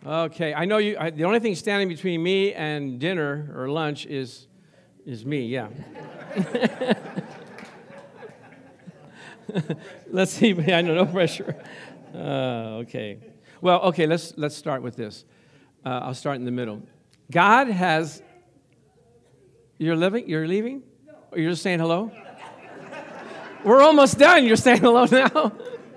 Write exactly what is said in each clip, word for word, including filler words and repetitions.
Okay, I know you. I, the only thing standing between me and dinner or lunch is is me. Yeah. Let's see. I know, no pressure. Uh, okay. Well, okay. Let's let's start with this. Uh, I'll start in the middle. God has. You're living. You're leaving. Or you're just saying hello. We're almost done. You're saying hello now.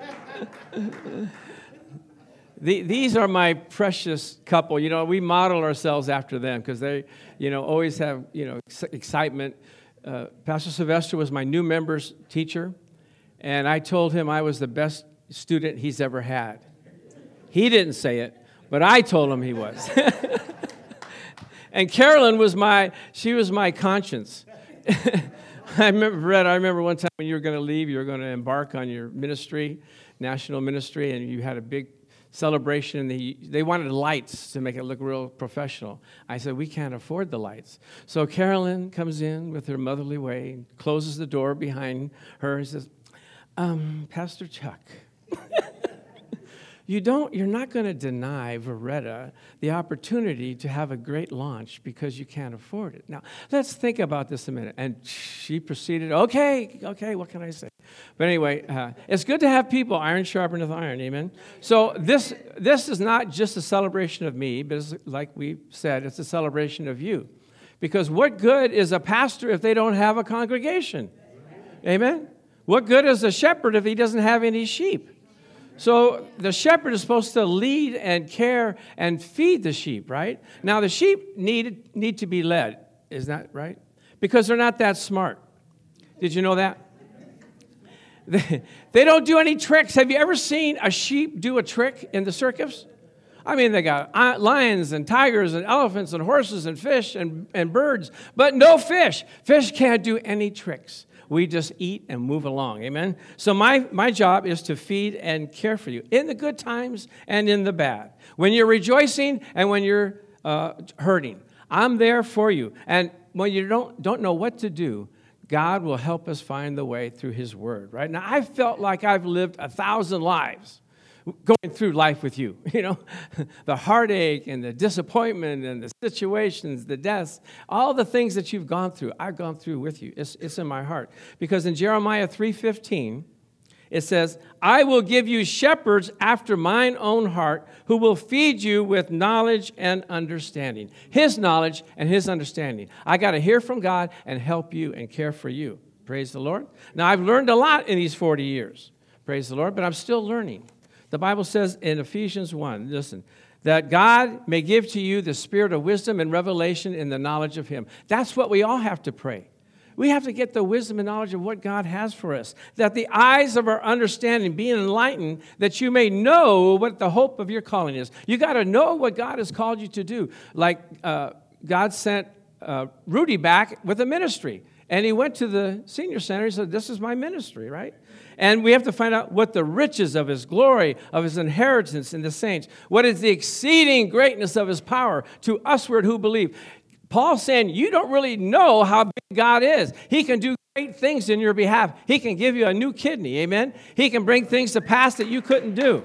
The, these are my precious couple. You know, we model ourselves after them because they, you know, always have, you know, ex- excitement. Uh, Pastor Sylvester was my new members teacher, and I told him I was the best student he's ever had. He didn't say it, but I told him he was. And Carolyn was my, she was my conscience. I remember, Brett, I remember one time when you were going to leave, you were going to embark on your ministry, national ministry, and you had a big celebration, and they, they wanted lights to make it look real professional. I said, we can't afford the lights. So Carolyn comes in with her motherly way, closes the door behind her, and says, um, Pastor Chuck, you don't, you're not going to deny Veretta the opportunity to have a great launch because you can't afford it. Now, let's think about this a minute. And she proceeded, okay, okay, what can I say? But anyway, uh, it's good to have people, iron sharpeneth iron, amen? So this this is not just a celebration of me, but it's, like we said, it's a celebration of you. Because what good is a pastor if they don't have a congregation? Amen? What good is a shepherd if he doesn't have any sheep? So the shepherd is supposed to lead and care and feed the sheep, right? Now, the sheep need, need to be led. Is that right? Because they're not that smart. Did you know that? They, they don't do any tricks. Have you ever seen a sheep do a trick in the circus? I mean, they got lions and tigers and elephants and horses and fish and, and birds, but no fish. Fish can't do any tricks. We just eat and move along, amen? So my, my job is to feed and care for you in the good times and in the bad. When you're rejoicing and when you're uh, hurting, I'm there for you. And when you don't, don't know what to do, God will help us find the way through his word, right? Now, I felt like I've lived a thousand lives going through life with you, you know, the heartache and the disappointment and the situations, the deaths, all the things that you've gone through, I've gone through with you. It's, it's in my heart. Because in Jeremiah three fifteen, it says, I will give you shepherds after mine own heart who will feed you with knowledge and understanding. His knowledge and his understanding. I got to hear from God and help you and care for you. Praise the Lord. Now, I've learned a lot in these forty years. Praise the Lord, but I'm still learning. The Bible says in Ephesians one, listen, that God may give to you the spirit of wisdom and revelation in the knowledge of him. That's what we all have to pray. We have to get the wisdom and knowledge of what God has for us, that the eyes of our understanding be enlightened, that you may know what the hope of your calling is. You got to know what God has called you to do. Like uh, God sent uh, Rudy back with a ministry, and he went to the senior center. He said, this is my ministry, right? And we have to find out what the riches of his glory, of his inheritance in the saints, what is the exceeding greatness of his power to usward who believe. Paul's saying, you don't really know how big God is. He can do great things in your behalf. He can give you a new kidney, amen? He can bring things to pass that you couldn't do.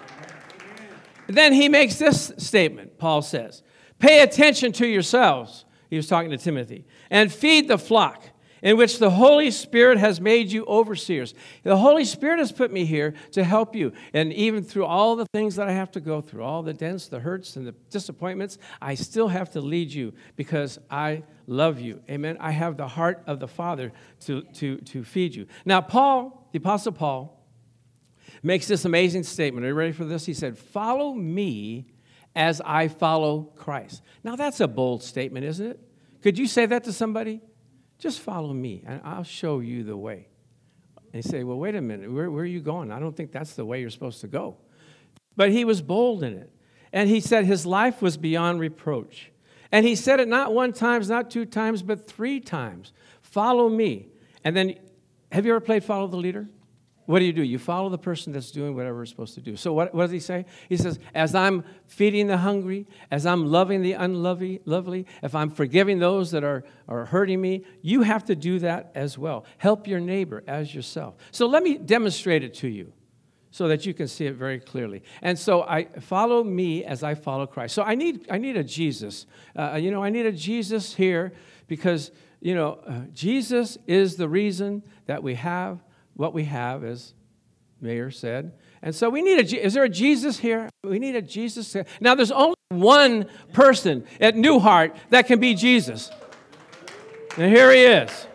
And then he makes this statement, Paul says, pay attention to yourselves, he was talking to Timothy, and feed the flock, in which the Holy Spirit has made you overseers. The Holy Spirit has put me here to help you. And even through all the things that I have to go through, all the dents, the hurts, and the disappointments, I still have to lead you because I love you. Amen? I have the heart of the Father to, to, to feed you. Now, Paul, the Apostle Paul, makes this amazing statement. Are you ready for this? He said, follow me as I follow Christ. Now, that's a bold statement, isn't it? Could you say that to somebody? Just follow me, and I'll show you the way. And you say, well, wait a minute, where, where are you going? I don't think that's the way you're supposed to go. But he was bold in it. And he said his life was beyond reproach. And he said it not one time, not two times, but three times. Follow me. And then, have you ever played Follow the Leader? What do you do? You follow the person that's doing whatever it's supposed to do. So what, what does he say? He says, as I'm feeding the hungry, as I'm loving the unlovely, lovely, if I'm forgiving those that are, are hurting me, you have to do that as well. Help your neighbor as yourself. So let me demonstrate it to you. so that you can see it very clearly. And so I follow me as I follow Christ. So I need I need a Jesus. Uh, you know, I need a Jesus here because, you know, uh, Jesus is the reason that we have what we have, as Mayor said. And so we need a, is there a Jesus here? We need a Jesus here. Now, there's only one person at New Heart that can be Jesus. And here he is.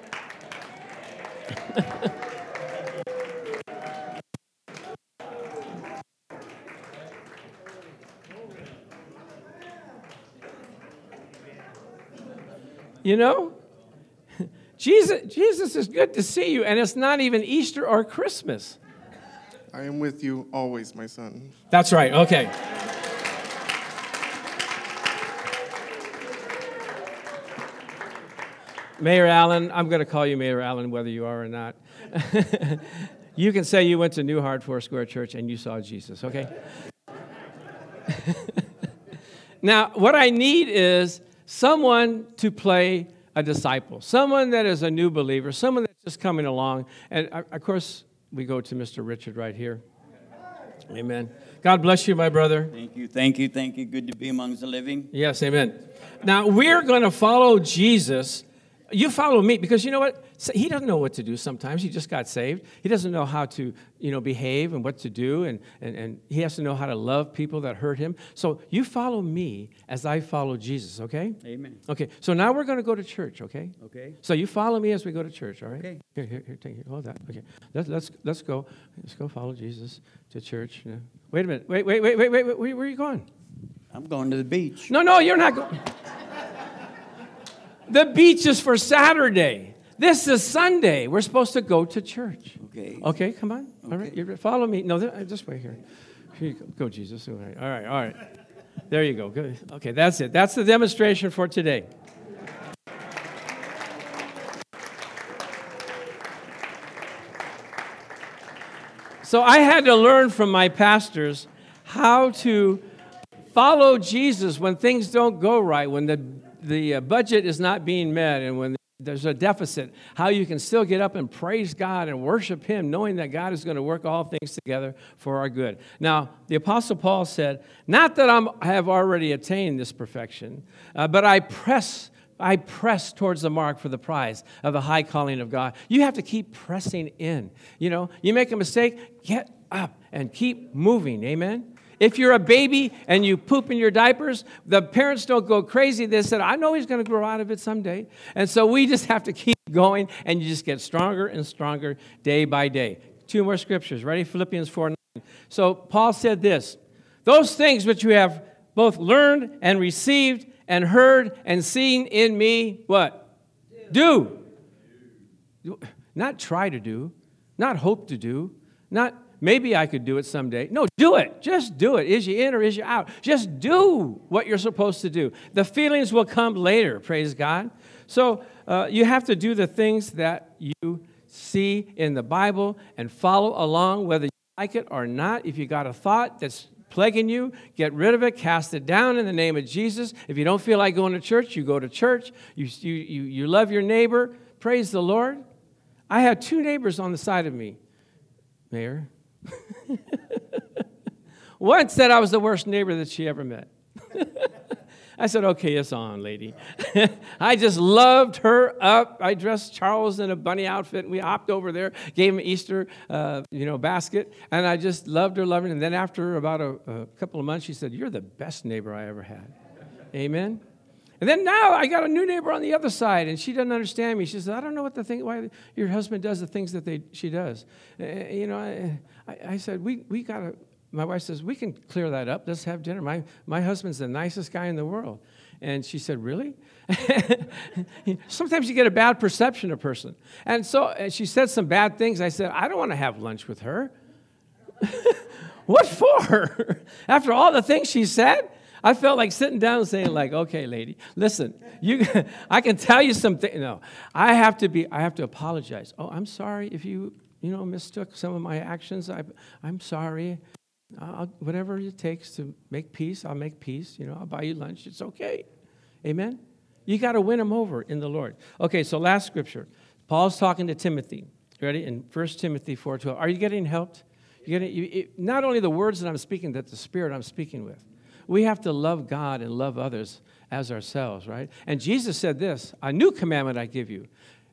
You know, Jesus, Jesus is good to see you, and it's not even Easter or Christmas. I am with you always, my son. That's right, okay. Mayor Allen, I'm going to call you Mayor Allen whether you are or not. You can say you went to New Heart Foursquare Church and you saw Jesus, okay? Now, what I need is someone to play a disciple, someone that is a new believer, someone that's just coming along. And, of course, we go to Mister Richard right here. Amen. God bless you, my brother. Thank you, thank you, thank you. Good to be amongst the living. Yes, amen. Now, we're going to follow Jesus. You follow me, because you know what? He doesn't know what to do sometimes. He just got saved. He doesn't know how to, you know, behave and what to do, and, and, and he has to know how to love people that hurt him. So you follow me as I follow Jesus, okay? Amen. Okay, so now we're going to go to church, okay? Okay. So you follow me as we go to church, all right? Okay. Here, here, here, take it. Hold that. Okay. Let's, let's, let's go. Let's go follow Jesus to church. Yeah. Wait a minute. Wait, wait, wait, wait, wait, wait. Where, where are you going? I'm going to the beach. No, no, you're not going. The beach is for Saturday. This is Sunday. We're supposed to go to church. Okay. Okay, come on. Okay. All right, you follow me. No, th- just wait here. Here you go. Go, Jesus. All right, all right, all right. There you go. Good. Okay, that's it. That's the demonstration for today. So I had to learn from my pastors how to follow Jesus when things don't go right, when the the uh, budget is not being met, and when there's a deficit, how you can still get up and praise God and worship Him, knowing that God is going to work all things together for our good. Now, the Apostle Paul said, not that I'm, I have already attained this perfection, uh, but I press I press towards the mark for the prize of the high calling of God. You have to keep pressing in. You know, you make a mistake, get up and keep moving. Amen? If you're a baby and you poop in your diapers, the parents don't go crazy. They said, I know he's going to grow out of it someday. And so we just have to keep going, and you just get stronger and stronger day by day. Two more scriptures. Ready? Philippians four nine. So Paul said this, those things which you have both learned and received and heard and seen in me, what? Do. Do. Not try to do, not hope to do, not maybe I could do it someday. No, do it. Just do it. Is you in or is you out? Just do what you're supposed to do. The feelings will come later, praise God. So uh, you have to do the things that you see in the Bible and follow along, whether you like it or not. If you got a thought that's plaguing you, get rid of it, cast it down in the name of Jesus. If you don't feel like going to church, you go to church. You, you, you, you love your neighbor. Praise the Lord. I had two neighbors on the side of me, Mayor. One said I was the worst neighbor that she ever met. I said, okay, it's on, lady. I just loved her up. I dressed Charles in a bunny outfit, and we hopped over there, gave him an Easter uh, you know, basket, and I just loved her, loved her. And then after about a, a couple of months, she said, you're the best neighbor I ever had. Amen? And then now I got a new neighbor on the other side, and she doesn't understand me. She says, I don't know what the thing, why your husband does the things that they, she does. Uh, you know, I, I, I said, we, we got to, my wife says, we can clear that up. Let's have dinner. My, my husband's the nicest guy in the world. And she said, really? Sometimes you get a bad perception of a person. And so and she said some bad things. I said, I don't want to have lunch with her. What for? After all the things she said? I felt like sitting down and saying, like, okay, lady, listen, you, I can tell you something. No, I have to be, I have to apologize. Oh, I'm sorry if you, you know, mistook some of my actions. I, I'm sorry. I'll, whatever it takes to make peace, I'll make peace. You know, I'll buy you lunch. It's okay. Amen? You got to win them over in the Lord. Okay, so last scripture. Paul's talking to Timothy. Ready? In First Timothy four twelve. Are you getting helped? You're gonna, you, it, not only the words that I'm speaking, that the Spirit I'm speaking with. We have to love God and love others as ourselves, right? And Jesus said this, a new commandment I give you.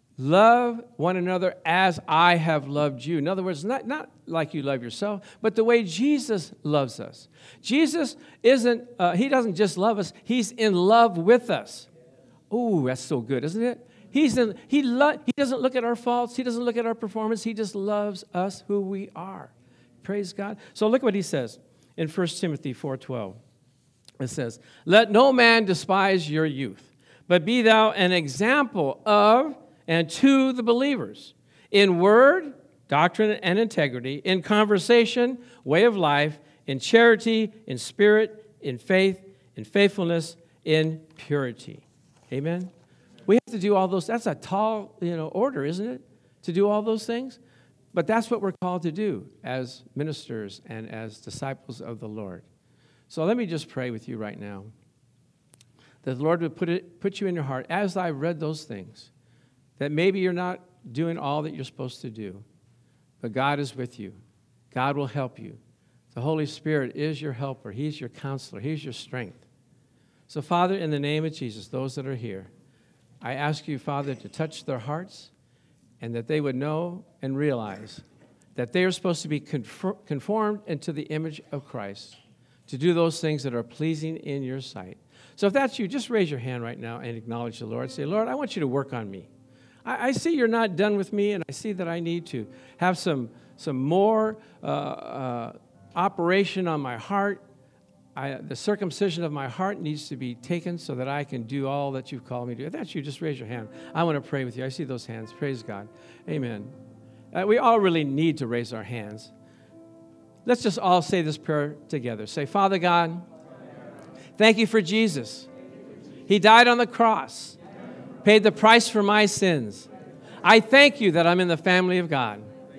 Love one another as I have loved you. In other words, not, not like you love yourself, but the way Jesus loves us. Jesus isn't, uh, he doesn't just love us, he's in love with us. Ooh, that's so good, isn't it? He's in, he, lo- he doesn't look at our faults, he doesn't look at our performance, he just loves us who we are. Praise God. So look what he says in First Timothy four twelve. It says, let no man despise your youth, but be thou an example of and to the believers in word, doctrine, and integrity, in conversation, way of life, in charity, in spirit, in faith, in faithfulness, in purity. Amen? We have to do all those. That's a tall, you know, order, isn't it? To do all those things. But that's what we're called to do as ministers and as disciples of the Lord. So let me just pray with you right now. That the Lord would put it, put you in your heart as I read those things. That maybe you're not doing all that you're supposed to do, but God is with you. God will help you. The Holy Spirit is your helper. He's your counselor. He's your strength. So, Father, in the name of Jesus, those that are here, I ask you, Father, to touch their hearts and that they would know and realize that they are supposed to be conformed into the image of Christ, to do those things that are pleasing in your sight. So if that's you, just raise your hand right now and acknowledge the Lord. Say, Lord, I want you to work on me. I see you're not done with me, and I see that I need to have some, some more uh, uh, operation on my heart. I, the circumcision of my heart needs to be taken so that I can do all that you've called me to do. If that's you, just raise your hand. I want to pray with you. I see those hands. Praise God. Amen. Uh, we all really need to raise our hands. Let's just all say this prayer together. Say, Father God, thank you for Jesus. He died on the cross. Paid the price for my sins. I thank you that I'm in the family of God.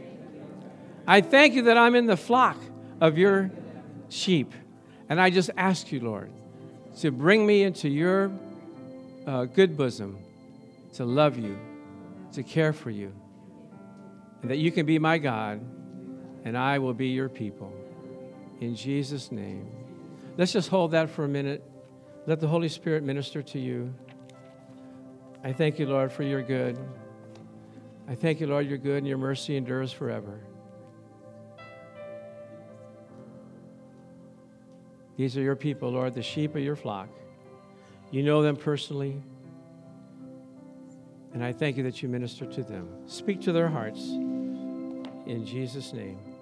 I thank you that I'm in the flock of your sheep. And I just ask you, Lord, to bring me into your uh, good bosom, to love you, to care for you, and that you can be my God, and I will be your people. In Jesus' name. Let's just hold that for a minute. Let the Holy Spirit minister to you. I thank you, Lord, for your good. I thank you, Lord, your good and your mercy endures forever. These are your people, Lord, the sheep of your flock. You know them personally, and I thank you that you minister to them. Speak to their hearts in Jesus' name.